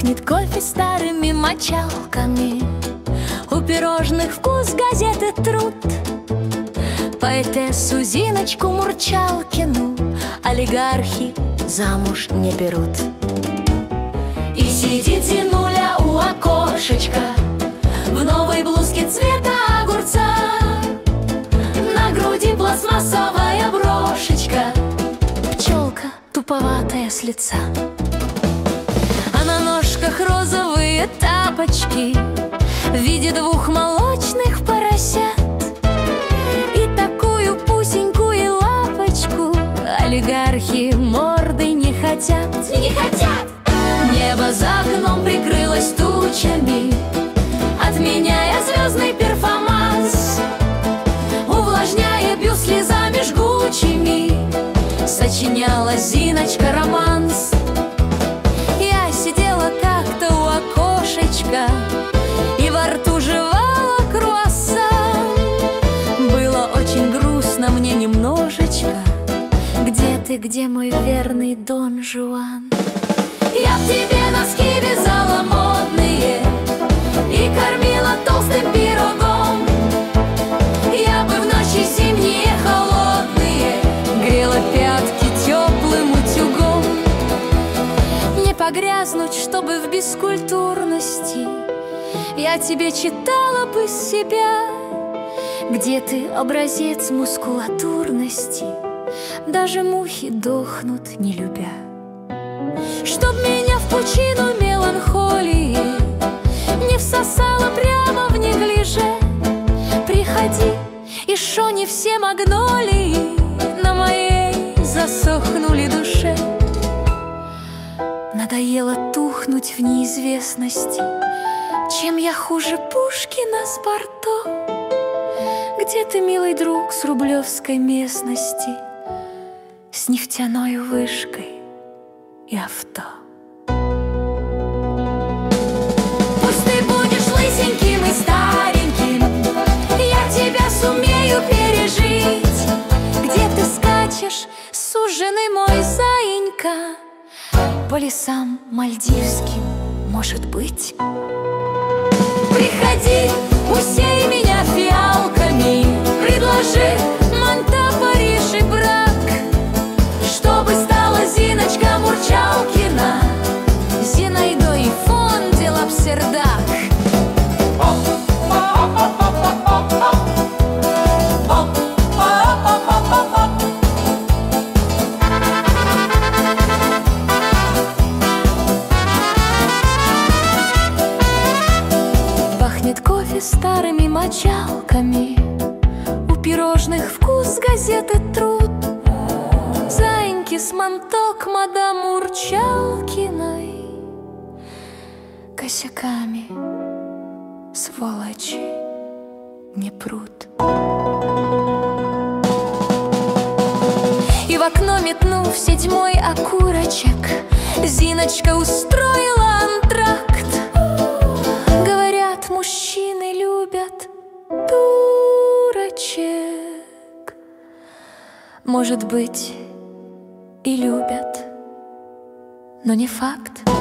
Пахнет кофе старыми мочалками, у пирожных вкус газеты труд. Поэтессу Зиночку Мурчалкину олигархи замуж не берут. И сидит Зинуля у окошечка в новой блузке цвета огурца. На груди пластмассовая брошечка, пчелка туповатая с лица. А на ножках розовые тапочки в виде двух молочных поросят. И такую пусенькую лапочку олигархи мордой не хотят. Не хотят! Небо за окном прикрылось тучами, отменяя звездный перформанс, увлажняя бюст слезами жгучими, сочиняла Зиночка романс. Я сидела как-то у окошечка и во рту жевала круассан. Было очень грустно мне немножечко. Где ты, где мой верный Дон Жуан? Я б тебе носки вязала модные и кормила толстым пирогом. Я бы в ночи зимние холодные грела пятки теплым утюгом. Не погрязнуть, чтобы в бескультурности, я тебе читала бы себя. Где ты, образец мускулатурности, даже мухи дохнут, не любя. Чтоб меня в пучину меланхолии не всосало прямо в неглиже. Приходи, и шо не все магнолии на моей засохнули душе. Надоело тухнуть в неизвестности. Чем я хуже Пушкина с Барто? Где ты, милый друг, с рублевской местности, с нефтяной вышкой и авто? Пусть ты будешь лысеньким и стареньким, я тебя сумею пережить. Где ты скачешь, суженый мой заинька, по лесам мальдивским, может быть? Приходи, усей меня фиалками, предложи Монта, Париж и брак, чтобы стала Зиночка Мурчалкина Зинаидой фон де Лапсердак. Пахнет кофе старыми мочалками, у пирожных вкус газеты труд. Заиньки с Монток мадам Мурчалкиной косяками сволочи не прут. И в окно, метнув седьмой окурочек, Зиночка устроила антракт. Говорят, мужчины любят дурочек. Может быть, и любят, но не факт.